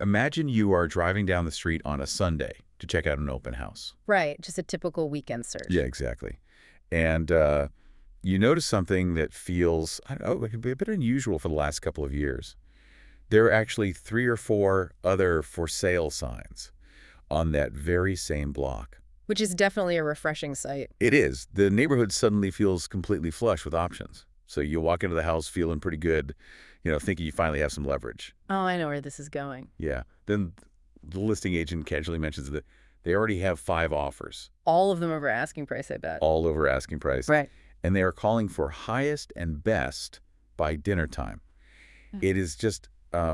Imagine you are driving down the street on a Sunday to check out an open house. Right, just a typical weekend Yeah, search. exactly. And you notice something that feels, I don't know, like a bit unusual for the last couple of years. There are actually 3 or 4 other for sale signs on that very same block. Which is definitely a refreshing sight. It is. The neighborhood suddenly feels completely flush with options. So you walk into the house feeling pretty good, thinking you finally have some leverage. Oh, I know where this is going. Yeah. Then the listing agent casually mentions that they already have 5 offers, All of them over asking price, I bet. all over asking price. Right. And they are calling for highest and best by dinner time. It is just,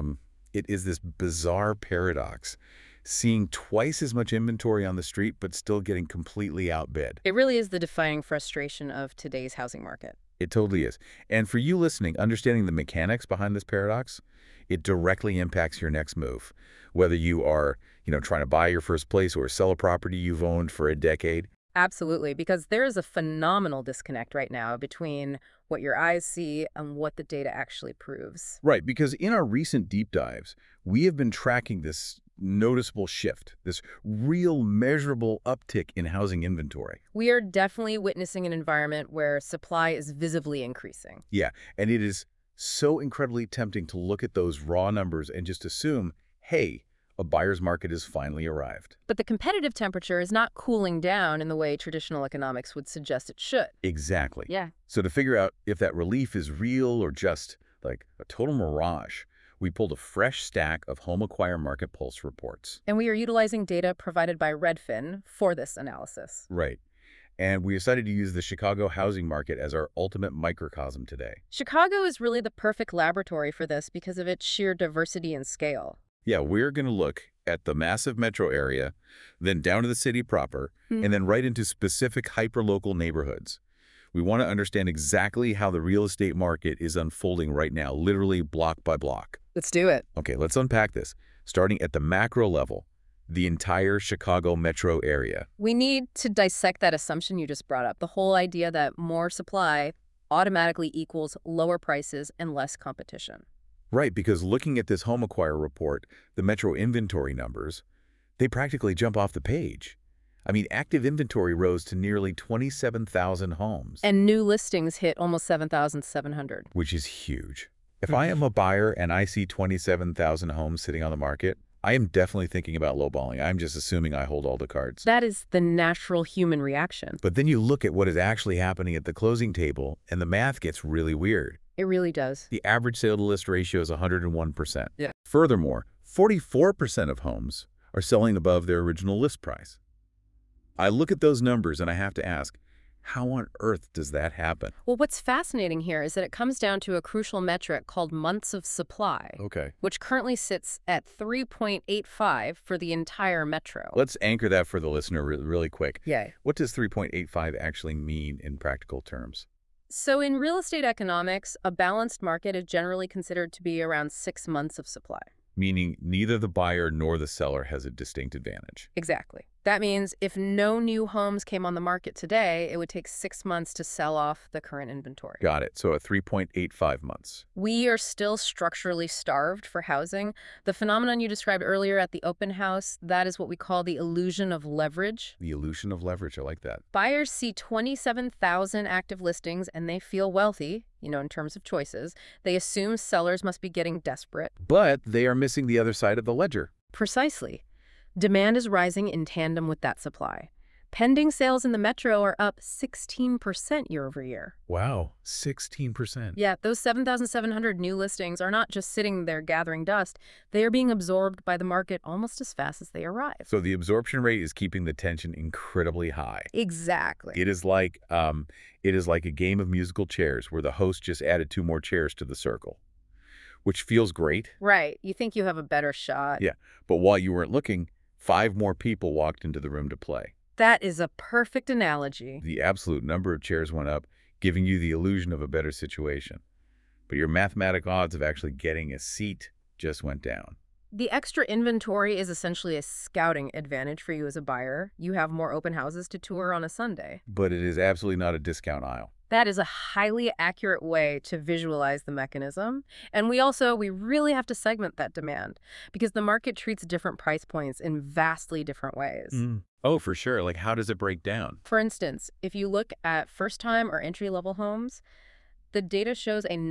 it is this bizarre paradox, seeing twice as much inventory on the street, but still getting completely outbid. It really is the defining frustration of today's housing market. It totally is. And for you listening, understanding the mechanics behind this paradox, it directly impacts your next move. Whether you are, trying to buy your first place or sell a property you've owned for a decade. Absolutely, because there is a phenomenal disconnect right now between what your eyes see and what the data actually proves. Right, because in our recent deep dives, we have been tracking this noticeable shift, this real measurable uptick in housing inventory. We are definitely witnessing an environment where supply is visibly increasing. Yeah, and it is so incredibly tempting to look at those raw numbers and just assume, hey, a buyer's market has finally arrived. But the competitive temperature is not cooling down in the way traditional economics would suggest it should. Exactly. Yeah. So to figure out if that relief is real or just like a total mirage, we pulled a fresh stack of Home Acquire Market Pulse reports. And we are utilizing data provided by Redfin for this analysis. Right. And we decided to use the Chicago housing market as our ultimate microcosm today. Chicago is really the perfect laboratory for this because of its sheer diversity and scale. Yeah, we're going to look at the massive metro area, then down to the city proper, and then right into specific hyperlocal neighborhoods. We want to understand exactly how the real estate market is unfolding right now, literally block by block. Let's do it. Okay, let's unpack this. Starting at the macro level, the entire Chicago metro area. We need to dissect that assumption you just brought up, the whole idea that more supply automatically equals lower prices and less competition. Right, because looking at this Home Acquire report, the metro inventory numbers, they practically jump off the page. I mean, active inventory rose to nearly 27,000 homes. And new listings hit almost 7,700. Which is huge. If I am a buyer and I see 27,000 homes sitting on the market, I am definitely thinking about lowballing. I'm just assuming I hold all the cards. That is the natural human reaction. But then you look at what is actually happening at the closing table, and the math gets really weird. It really does. The average sale-to-list ratio is 101%. Yeah. Furthermore, 44% of homes are selling above their original list price. I look at those numbers and I have to ask, how on earth does that happen? Well, what's fascinating here is that it comes down to a crucial metric called months of supply, Okay. which currently sits at 3.85 for the entire metro. Let's anchor that for the listener really quick. Yay. What does 3.85 actually mean in practical terms? So in real estate economics, a balanced market is generally considered to be around 6 months of supply. Meaning neither the buyer nor the seller has a distinct advantage. Exactly. That means if no new homes came on the market today, it would take 6 months to sell off the current inventory. Got it. So at 3.85 months. We are still structurally starved for housing. The phenomenon you described earlier at the open house, that is what we call the illusion of leverage. The illusion of leverage. I like that. Buyers see 27,000 active listings and they feel wealthy, in terms of choices. They assume sellers must be getting desperate. But they are missing the other side of the ledger. Precisely. Demand is rising in tandem with that supply. Pending sales in the metro are up 16% year over year. Wow, 16%. Yeah, those 7,700 new listings are not just sitting there gathering dust. They are being absorbed by the market almost as fast as they arrive. So the absorption rate is keeping the tension incredibly high. Exactly. It is like a game of musical chairs where the host just added 2 more chairs to the circle, which feels great. Right. You think you have a better shot. Yeah, but while you weren't looking, 5 more people walked into the room to play. That is a perfect analogy. The absolute number of chairs went up, giving you the illusion of a better situation. But your mathematical odds of actually getting a seat just went down. The extra inventory is essentially a scouting advantage for you as a buyer. You have more open houses to tour on a Sunday. But it is absolutely not a discount aisle. That is a highly accurate way to visualize the mechanism. And we really have to segment that demand because the market treats different price points in vastly different ways. Oh, for sure. Like, how does it break down? For instance, if you look at first-time or entry-level homes, the data shows a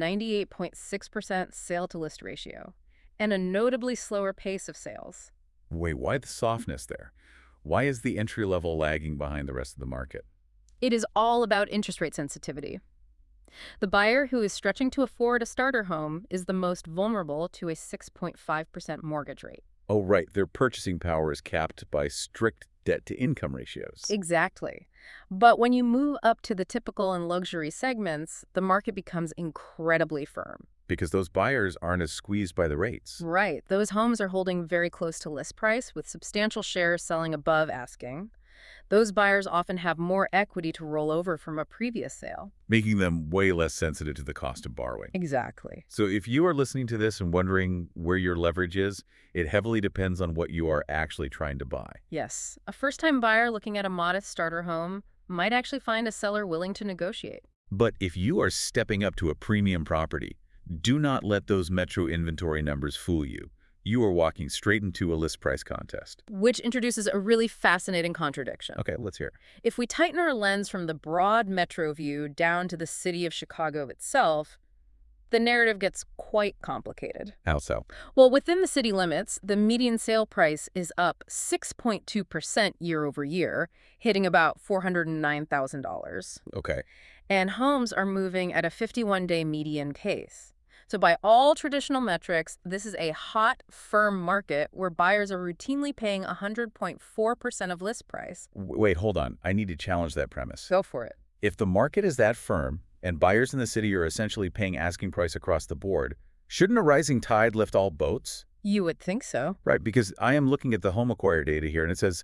98.6% sale-to-list ratio and a notably slower pace of sales. Wait, why the softness there? Why is the entry level lagging behind the rest of the market? It is all about interest rate sensitivity. The buyer who is stretching to afford a starter home is the most vulnerable to a 6.5% mortgage rate. Oh, right. Their purchasing power is capped by strict debt-to-income ratios. Exactly. But when you move up to the typical and luxury segments, the market becomes incredibly firm. Because those buyers aren't as squeezed by the rates. Right. Those homes are holding very close to list price with substantial shares selling above asking. Those buyers often have more equity to roll over from a previous sale. Making them way less sensitive to the cost of borrowing. Exactly. So if you are listening to this and wondering where your leverage is, it heavily depends on what you are actually trying to buy. Yes. A first-time buyer looking at a modest starter home might actually find a seller willing to negotiate. But if you are stepping up to a premium property, do not let those metro inventory numbers fool you. You are walking straight into a list price contest. Which introduces a really fascinating contradiction. Okay, let's hear it. If we tighten our lens from the broad metro view down to the city of Chicago itself, the narrative gets quite complicated. How so? Well, within the city limits, the median sale price is up 6.2% year over year, hitting about $409,000. Okay. And homes are moving at a 51-day median pace. So by all traditional metrics, this is a hot, firm market where buyers are routinely paying 100.4% of list price. Wait, hold on. I need to challenge that premise. Go for it. If the market is that firm and buyers in the city are essentially paying asking price across the board, shouldn't a rising tide lift all boats? You would think so. Right, because I am looking at the home acquire data here, and it says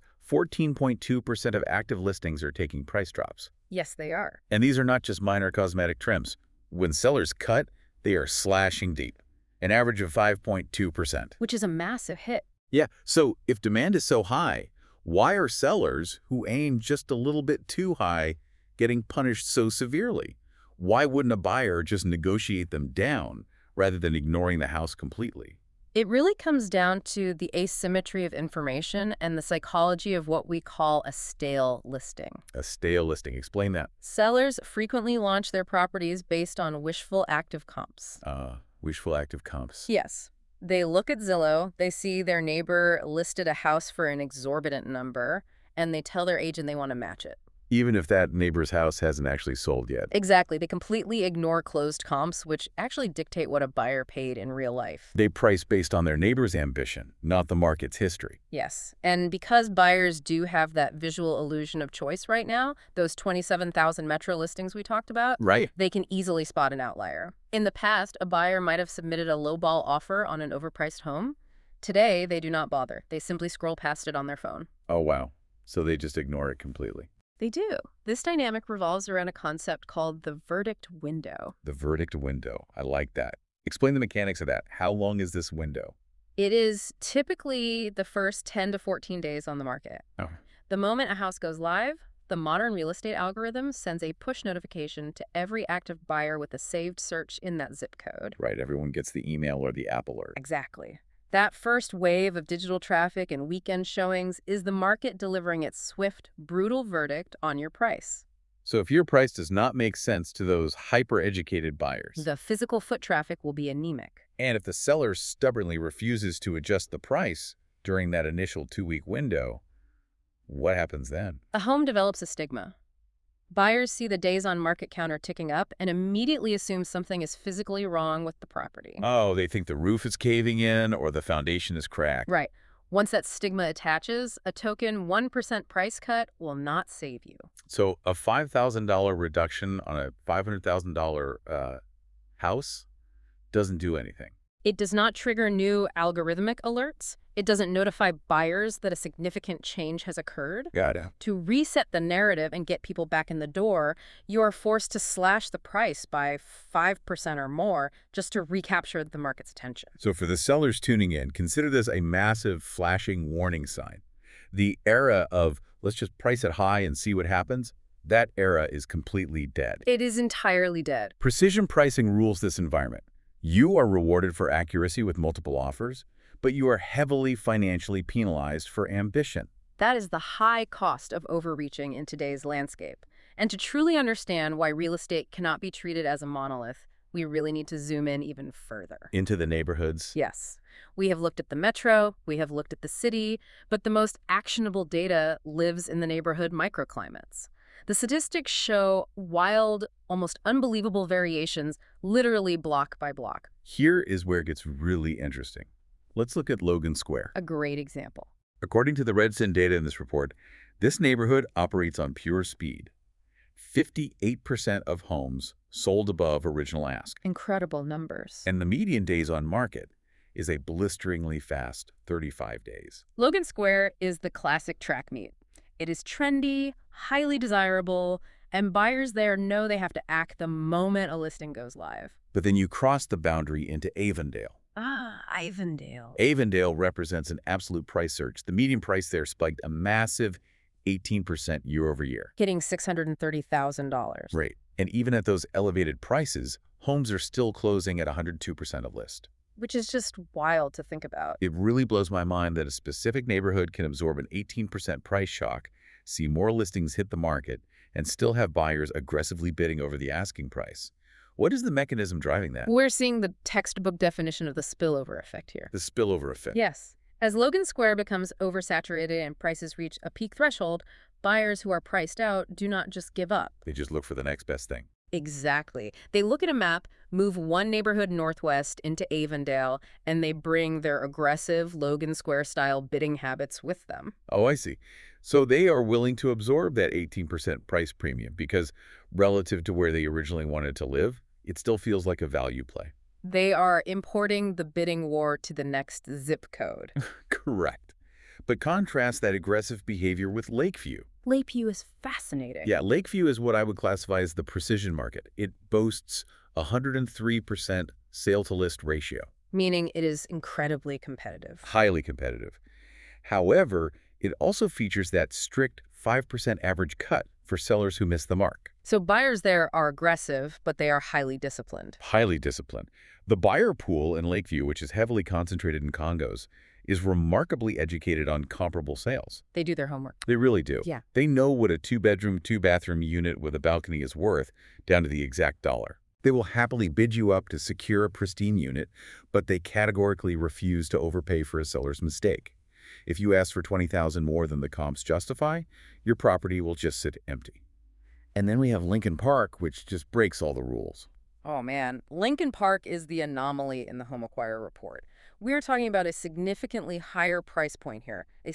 14.2% of active listings are taking price drops. Yes, they are. And these are not just minor cosmetic trims. When sellers cut, they are slashing deep, an average of 5.2%. Which is a massive hit. Yeah, so if demand is so high, why are sellers who aim just a little bit too high getting punished so severely? Why wouldn't a buyer just negotiate them down rather than ignoring the house completely? It really comes down to the asymmetry of information and the psychology of what we call a stale listing. A stale listing. Explain that. Sellers frequently launch their properties based on wishful active comps. Wishful active comps. Yes. They look at Zillow, they see their neighbor listed a house for an exorbitant number, and they tell their agent they want to match it. Even if that neighbor's house hasn't actually sold yet. Exactly. They completely ignore closed comps, which actually dictate what a buyer paid in real life. They price based on their neighbor's ambition, not the market's history. Yes. And because buyers do have that visual illusion of choice right now, those 27,000 metro listings we talked about, Right. they can easily spot an outlier. In the past, a buyer might have submitted a lowball offer on an overpriced home. Today, they do not bother. They simply scroll past it on their phone. Oh, wow. So they just ignore it completely. They do. This dynamic revolves around a concept called the verdict window. The verdict window. I like that. Explain the mechanics of that. How long is this window? It is typically the first 10 to 14 days on the market. Oh. The moment a house goes live, the modern real estate algorithm sends a push notification to every active buyer with a saved search in that zip code. Right. Everyone gets the email or the app alert. Exactly. That first wave of digital traffic and weekend showings is the market delivering its swift, brutal verdict on your price. So if your price does not make sense to those hyper-educated buyers, The physical foot traffic will be anemic. and if the seller stubbornly refuses to adjust the price during that initial 2-week window, what happens then? A home develops a stigma. Buyers see the days on market counter ticking up and immediately assume something is physically wrong with the property. Oh, they think the roof is caving in or the foundation is cracked. Right. Once that stigma attaches, a token 1% price cut will not save you. So a $5,000 reduction on a $500,000 house doesn't do anything. It does not trigger new algorithmic alerts. It doesn't notify buyers that a significant change has occurred. Got it. To reset the narrative and get people back in the door, you are forced to slash the price by 5% or more just to recapture the market's attention. So for the sellers tuning in, consider this a massive flashing warning sign. The era of let's just price it high and see what happens, That era is completely dead. It is entirely dead. Precision pricing rules this environment. You are rewarded for accuracy with multiple offers, but you are heavily financially penalized for ambition. That is the high cost of overreaching in today's landscape. And to truly understand why real estate cannot be treated as a monolith, we really need to zoom in even further. Into the neighborhoods? Yes. We have looked at the metro, we have looked at the city, but the most actionable data lives in the neighborhood microclimates. The statistics show wild, almost unbelievable variations, literally block by block. Here is where it gets really interesting. Let's look at Logan Square. A great example. According to the Redfin data in this report, this neighborhood operates on pure speed. 58% of homes sold above original ask. Incredible numbers. And the median days on market is a blisteringly fast 35 days. Logan Square is the classic track meet. It is trendy, highly desirable, and buyers there know they have to act the moment a listing goes live. But then you cross the boundary into Avondale. Ah, Avondale. Avondale represents an absolute price surge. The median price there spiked a massive 18% year over year. Hitting $630,000. Right. And even at those elevated prices, homes are still closing at 102% of list. Which is just wild to think about. It really blows my mind that a specific neighborhood can absorb an 18% price shock, see more listings hit the market, and still have buyers aggressively bidding over the asking price. What is the mechanism driving that? We're seeing the textbook definition of the spillover effect here. The spillover effect. Yes. As Logan Square becomes oversaturated and prices reach a peak threshold, buyers who are priced out do not just give up. They just look for the next best thing. Exactly. They look at a map, move one neighborhood northwest into Avondale, and they bring their aggressive Logan Square-style bidding habits with them. Oh, I see. So they are willing to absorb that 18% price premium because relative to where they originally wanted to live, it still feels like a value play. They are importing the bidding war to the next zip code. Correct. But contrast that aggressive behavior with Lakeview. Lakeview is fascinating. Yeah, Lakeview is what I would classify as the precision market. It boasts a 103% sale-to-list ratio. Meaning it is incredibly competitive. Highly competitive. However, it also features that strict 5% average cut for sellers who miss the mark. So buyers there are aggressive, but they are highly disciplined. Highly disciplined. The buyer pool in Lakeview, which is heavily concentrated in condos, is remarkably educated on comparable sales. They do their homework. They really do. Yeah. They know what a 2-bedroom, 2-bathroom unit with a balcony is worth, down to the exact dollar. They will happily bid you up to secure a pristine unit, but they categorically refuse to overpay for a seller's mistake. If you ask for $20,000 more than the comps justify, your property will just sit empty. And then we have Lincoln Park, which just breaks all the rules. Oh man, Lincoln Park is the anomaly in the Home Acquire report. We are talking about a significantly higher price point here, a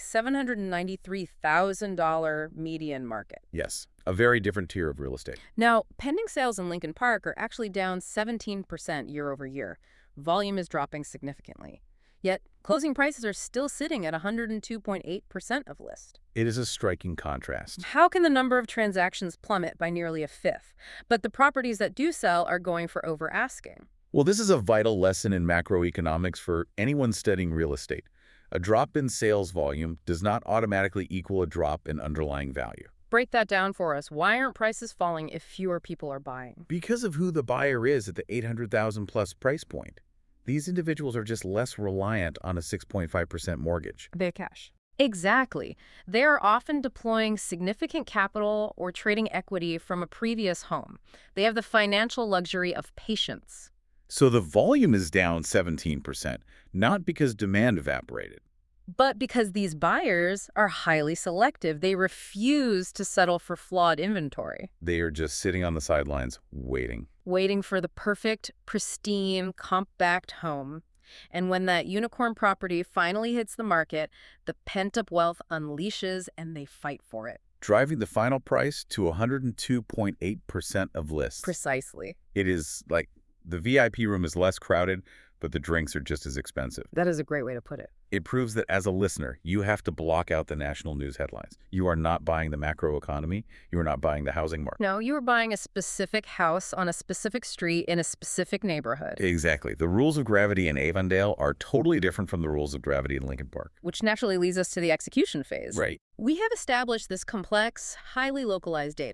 $793,000 median market. Yes, a very different tier of real estate. Now, pending sales in Lincoln Park are actually down 17% year over year. Volume is dropping significantly. Yet, closing prices are still sitting at 102.8% of list. It is a striking contrast. How can the number of transactions plummet by nearly a fifth, but the properties that do sell are going for over asking? Well, this is a vital lesson in macroeconomics for anyone studying real estate. A drop in sales volume does not automatically equal a drop in underlying value. Break that down for us. Why aren't prices falling if fewer people are buying? Because of who the buyer is at the $800,000 plus price point. These individuals are just less reliant on a 6.5% mortgage. They have cash. Exactly. They are often deploying significant capital or trading equity from a previous home. They have the financial luxury of patience. So the volume is down 17%, not because demand evaporated. But because these buyers are highly selective, they refuse to settle for flawed inventory. They are just sitting on the sidelines waiting. Waiting for the perfect, pristine, comp-backed home. And when that unicorn property finally hits the market, the pent-up wealth unleashes and they fight for it. Driving the final price to 102.8% of list. Precisely. It is like the VIP room is less crowded, but the drinks are just as expensive. That is a great way to put it. It proves that as a listener, you have to block out the national news headlines. You are not buying the macroeconomy. You are not buying the housing market. No, you are buying a specific house on a specific street in a specific neighborhood. Exactly. The rules of gravity in Avondale are totally different from the rules of gravity in Lincoln Park. Which naturally leads us to the execution phase. Right. We have established this complex, highly localized data.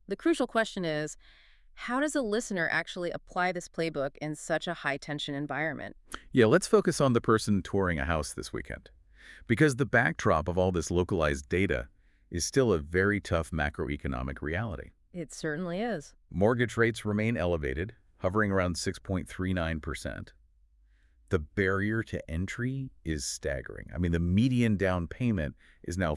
The crucial question is, how does a listener actually apply this playbook in such a high-tension environment? Yeah, let's focus on the person touring a house this weekend. Because the backdrop of all this localized data is still a very tough macroeconomic reality. It certainly is. Mortgage rates remain elevated, hovering around 6.39%. The barrier to entry is staggering. I mean, the median down payment is now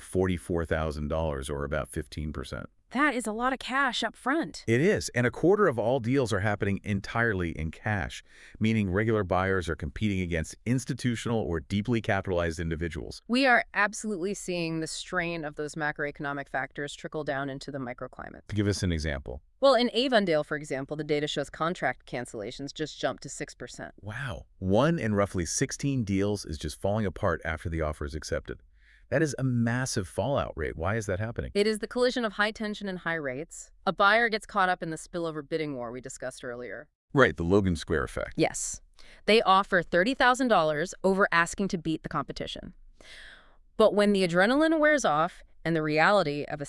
$44,000 or about 15%. That is a lot of cash up front. It is, and a quarter of all deals are happening entirely in cash, meaning regular buyers are competing against institutional or deeply capitalized individuals. We are absolutely seeing the strain of those macroeconomic factors trickle down into the microclimate. Give us an example. Well, in Avondale, for example, the data shows contract cancellations just jumped to 6%. Wow. One in roughly 16 deals is just falling apart after the offer is accepted. That is a massive fallout rate. Why is that happening? It is the collision of high tension and high rates. A buyer gets caught up in the spillover bidding war we discussed earlier. Right, the Logan Square effect. Yes. They offer $30,000 over asking to beat the competition. But when the adrenaline wears off and the reality of a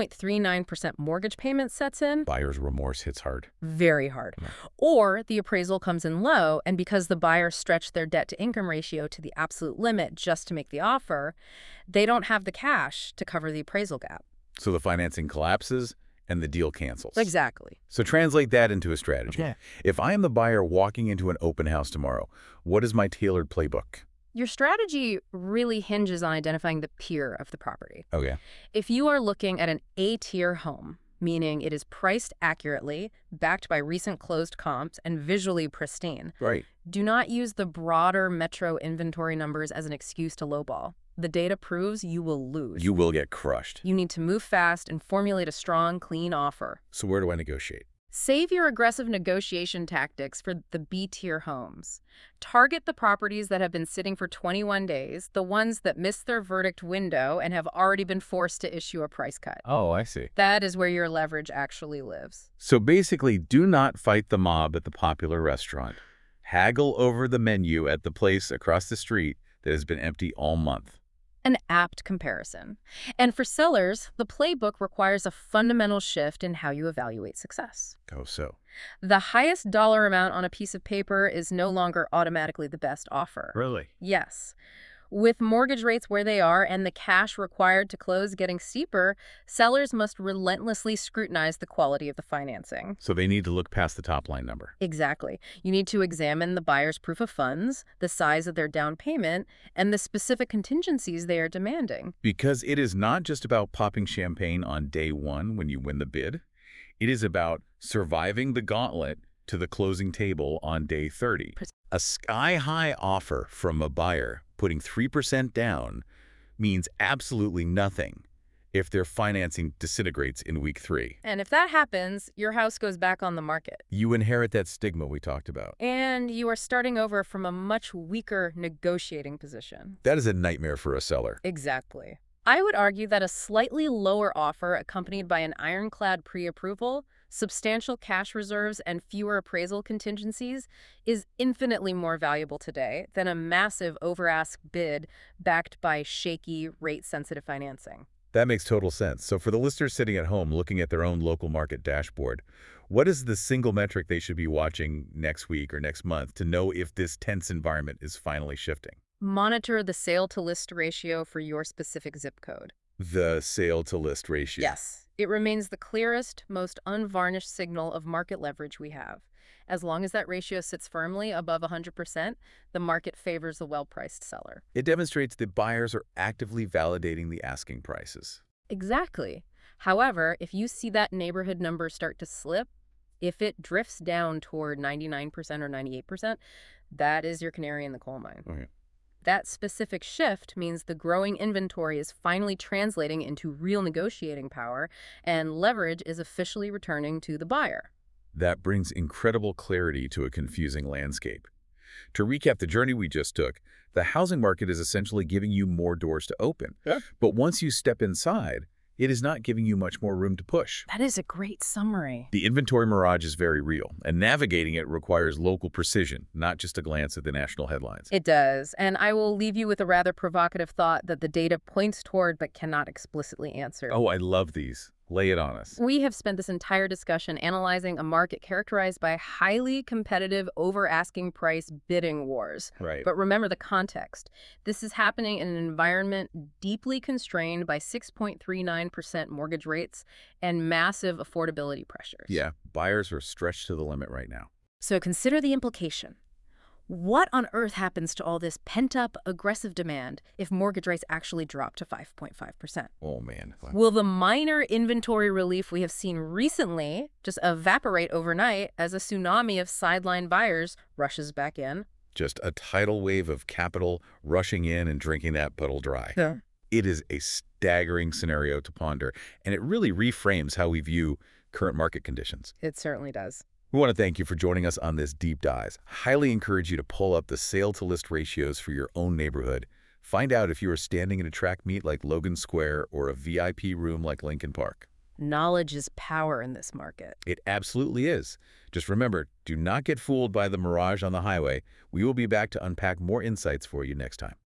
6.39% mortgage payment sets in, Buyer's remorse hits hard. very hard. Right. Or the appraisal comes in low, and because the buyer stretched their debt-to-income ratio to the absolute limit just to make the offer, they don't have the cash to cover the appraisal gap. So the financing collapses and the deal cancels. Exactly. So translate that into a strategy. Okay. If I am the buyer walking into an open house tomorrow, what is my tailored playbook? Your strategy really hinges on identifying the peer of the property. Okay. If you are looking at an A-tier home, meaning it is priced accurately, backed by recent closed comps, and visually pristine, Right. do not use the broader metro inventory numbers as an excuse to lowball. The data proves you will lose. You will get crushed. You need to move fast and formulate a strong, clean offer. So where do I negotiate? Save your aggressive negotiation tactics for the B-tier homes. Target the properties that have been sitting for 21 days, the ones that missed their verdict window and have already been forced to issue a price cut. Oh, I see. That is where your leverage actually lives. So basically, do not fight the mob at the popular restaurant. Haggle over the menu at the place across the street that has been empty all month. An apt comparison. And for sellers, the playbook requires a fundamental shift in how you evaluate success. Oh, so. The highest dollar amount on a piece of paper is no longer automatically the best offer. Really? Yes. With mortgage rates where they are and the cash required to close getting steeper, sellers must relentlessly scrutinize the quality of the financing. So they need to look past the top line number. Exactly. You need to examine the buyer's proof of funds, the size of their down payment, and the specific contingencies they are demanding. Because it is not just about popping champagne on day one when you win the bid. It is about surviving the gauntlet to the closing table on day 30. A sky-high offer from a buyer putting 3% down means absolutely nothing if their financing disintegrates in week 3. And if that happens, your house goes back on the market. You inherit that stigma we talked about. And you are starting over from a much weaker negotiating position. That is a nightmare for a seller. Exactly. I would argue that a slightly lower offer accompanied by an ironclad pre-approval, substantial cash reserves, and fewer appraisal contingencies is infinitely more valuable today than a massive over-ask bid backed by shaky, rate-sensitive financing. That makes total sense. So for the listeners sitting at home looking at their own local market dashboard, what is the single metric they should be watching next week or next month to know if this tense environment is finally shifting? Monitor the sale-to-list ratio for your specific zip code. The sale-to-list ratio. Yes. It remains the clearest, most unvarnished signal of market leverage we have. As long as that ratio sits firmly above 100%, the market favors the well-priced seller. It demonstrates that buyers are actively validating the asking prices. Exactly. However, if you see that neighborhood number start to slip, if it drifts down toward 99% or 98%, that is your canary in the coal mine. Okay. That specific shift means the growing inventory is finally translating into real negotiating power, and leverage is officially returning to the buyer. That brings incredible clarity to a confusing landscape. To recap the journey we just took, the housing market is essentially giving you more doors to open. Yeah. But once you step inside, it is not giving you much more room to push. That is a great summary. The inventory mirage is very real, and navigating it requires local precision, not just a glance at the national headlines. It does, and I will leave you with a rather provocative thought that the data points toward but cannot explicitly answer. Oh, I love these. Lay it on us. We have spent this entire discussion analyzing a market characterized by highly competitive over-asking price bidding wars. Right. But remember the context. This is happening in an environment deeply constrained by 6.39% mortgage rates and massive affordability pressures. Yeah, buyers are stretched to the limit right now. So consider the implication. What on earth happens to all this pent-up, aggressive demand if mortgage rates actually drop to 5.5%? Oh, man. Will the minor inventory relief we have seen recently just evaporate overnight as a tsunami of sideline buyers rushes back in? Just a tidal wave of capital rushing in and drinking that puddle dry. Yeah. It is a staggering scenario to ponder, and it really reframes how we view current market conditions. It certainly does. We want to thank you for joining us on this deep dive. Highly encourage you to pull up the sale-to-list ratios for your own neighborhood. Find out if you are standing in a track meet like Logan Square or a VIP room like Lincoln Park. Knowledge is power in this market. It absolutely is. Just remember, do not get fooled by the mirage on the highway. We will be back to unpack more insights for you next time.